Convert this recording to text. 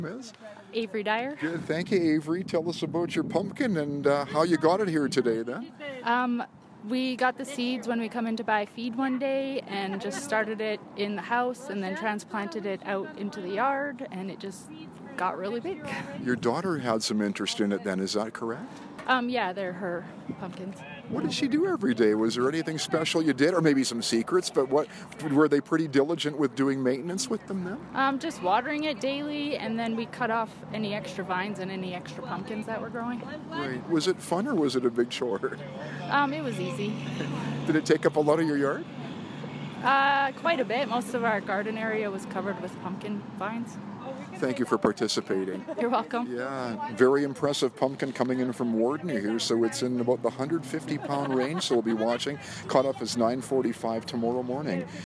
Miss? Avery Dyer. Good. Thank you, Avery. Tell us about your pumpkin and how you got it here today, then. We got the seeds when we come in to buy feed one day and just started it in the house and then transplanted it out into the yard, and it just got really big. Your daughter had some interest in it then, is that correct? Yeah, they're her pumpkins. What did she do every day? Was there anything special you did, or maybe some secrets, but what were they pretty diligent with doing maintenance with them then? Just watering it daily, and then we cut off any extra vines and any extra pumpkins that were growing. Right. Was it fun or was it a big chore? It was easy. Did it take up a lot of your yard? Quite a bit. Most of our garden area was covered with pumpkin vines. Thank you for participating. You're welcome. Yeah, very impressive pumpkin coming in from Warden here. So it's in about the 150-pound range, so we'll be watching. Cut off is 9:45 tomorrow morning.